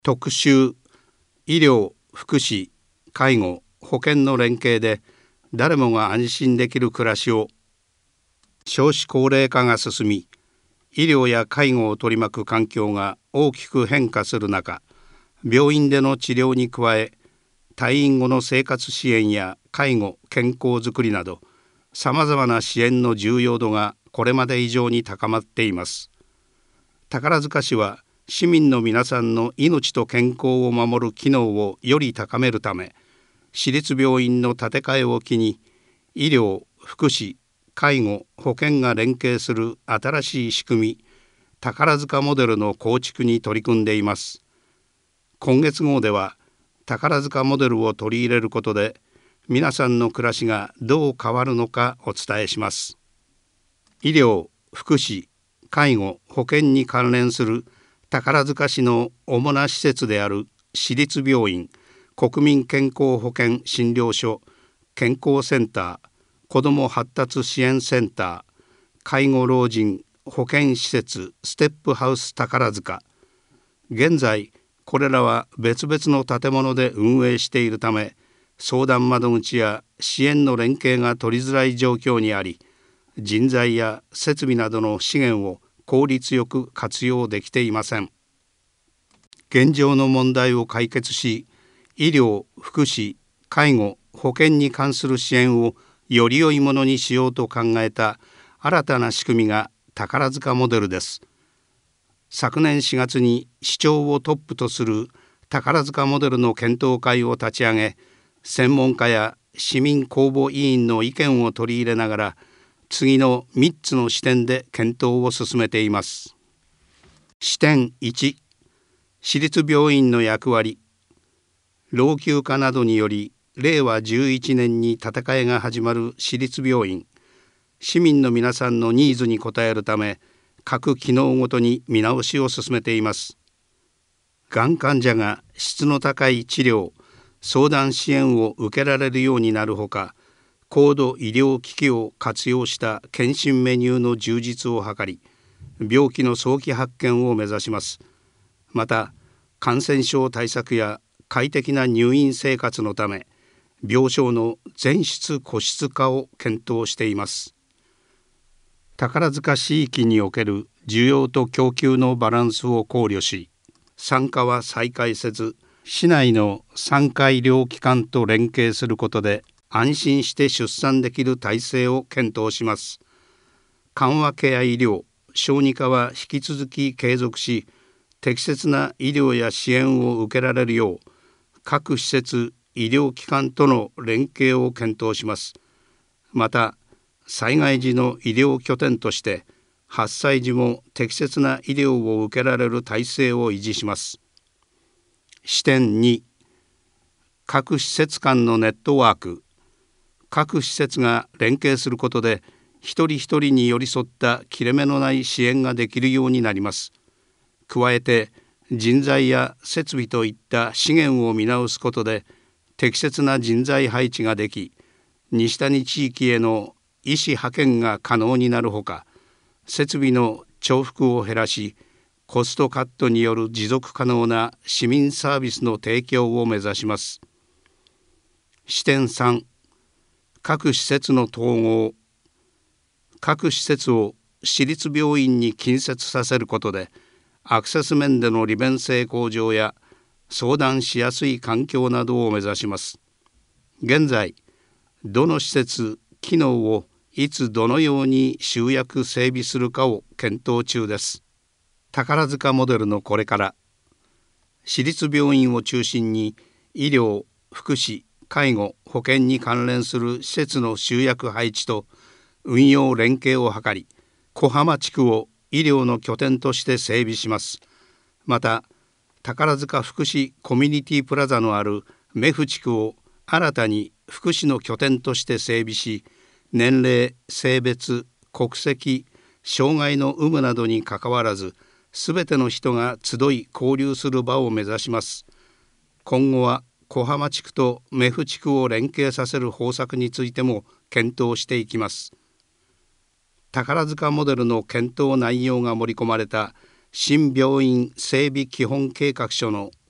特集、医療・福祉・介護・保険の連携で誰もが安心できる暮らしを。少子高齢化が進み、医療や介護を取り巻く環境が大きく変化する中、病院での治療に加え、退院後の生活支援や介護・健康づくりなど、さまざまな支援の重要度がこれまで以上に高まっています。宝塚市は、市民の皆さんの命と健康を守る機能をより高めるため、市立病院の建て替えを機に、医療・福祉・介護・保険が連携する新しい仕組み、宝塚モデルの構築に取り組んでいます。今月号では、宝塚モデルを取り入れることで、皆さんの暮らしがどう変わるのかお伝えします。医療・福祉・介護・保険に関連する宝塚市の主な施設である市立病院、国民健康保険診療所、健康センター、子ども発達支援センター、介護老人保健施設ステップハウス宝塚。現在、これらは別々の建物で運営しているため、相談窓口や支援の連携が取りづらい状況にあり、人材や設備などの資源を効率よく活用できていません。現状の問題を解決し、医療・福祉・介護・保険に関する支援をより良いものにしようと考えた新たな仕組みが宝塚モデルです。昨年4月に市長をトップとする宝塚モデルの検討会を立ち上げ、専門家や市民公募委員の意見を取り入れながら、次の3つの視点で検討を進めています。視点1、市立病院の役割。老朽化などにより、令和11年に建て替えが始まる市立病院。市民の皆さんのニーズに応えるため、各機能ごとに見直しを進めています。がん患者が質の高い治療、相談支援を受けられるようになるほか、高度医療機器を活用した検診メニューの充実を図り、病気の早期発見を目指します。また、感染症対策や快適な入院生活のため、病床の全室個室化を検討しています。宝塚市域における需要と供給のバランスを考慮し、産科は再開せず、市内の産科医療機関と連携することで、安心して出産できる体制を検討します。緩和ケア医療、小児科は引き続き継続し、適切な医療や支援を受けられるよう、各施設、医療機関との連携を検討します。また、災害時の医療拠点として、発災時も適切な医療を受けられる体制を維持します。視点2、各施設間のネットワーク。各施設が連携することで、一人一人に寄り添った切れ目のない支援ができるようになります。加えて、人材や設備といった資源を見直すことで、適切な人材配置ができ、西谷地域への医師派遣が可能になるほか、設備の重複を減らし、コストカットによる持続可能な市民サービスの提供を目指します。視点3、各施設の統合。各施設を市立病院に近接させることで、アクセス面での利便性向上や相談しやすい環境などを目指します。現在、どの施設、機能をいつどのように集約整備するかを検討中です。宝塚モデルのこれから。市立病院を中心に医療・福祉・介護・保険に関連する施設の集約配置と運用連携を図り、小浜地区を医療の拠点として整備します。また、宝塚福祉コミュニティプラザのある目布地区を新たに福祉の拠点として整備し、年齢、性別、国籍、障害の有無などにかかわらず、すべての人が集い交流する場を目指します。今後は小浜地区と目布地区を連携させる方策についても検討していきます。宝塚モデルの検討内容が盛り込まれた新病院整備基本計画書の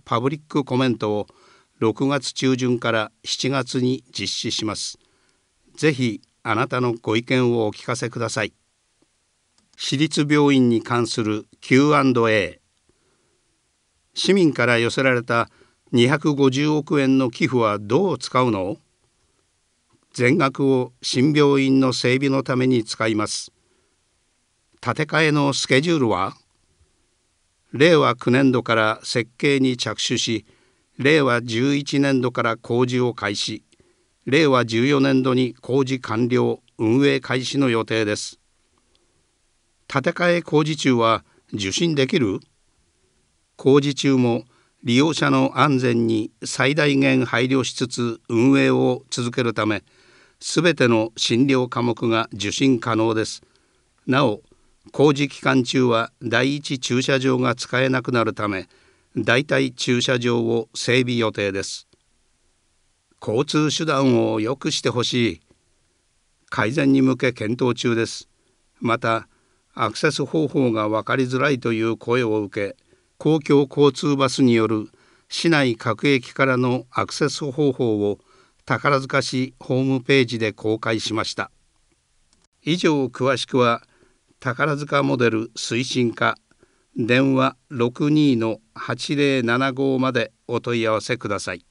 パブリックコメントを6月中旬から7月に実施します。ぜひあなたのご意見をお聞かせください。私立病院に関する Q&A。 市民から寄せられた250億円の寄付はどう使うの？全額を新病院の整備のために使います。建て替えのスケジュールは？令和9年度から設計に着手し、令和11年度から工事を開始、令和14年度に工事完了、運営開始の予定です。建て替え工事中は受診できる？工事中も利用者の安全に最大限配慮しつつ運営を続けるため、すべての診療科目が受診可能です。なお、工事期間中は第一駐車場が使えなくなるため、代替駐車場を整備予定です。交通手段を良くしてほしい。改善に向け検討中です。また、アクセス方法が分かりづらいという声を受け、公共交通バスによる市内各駅からのアクセス方法を宝塚市ホームページで公開しました。以上詳しくは宝塚モデル推進課電話 62-8075 までお問い合わせください。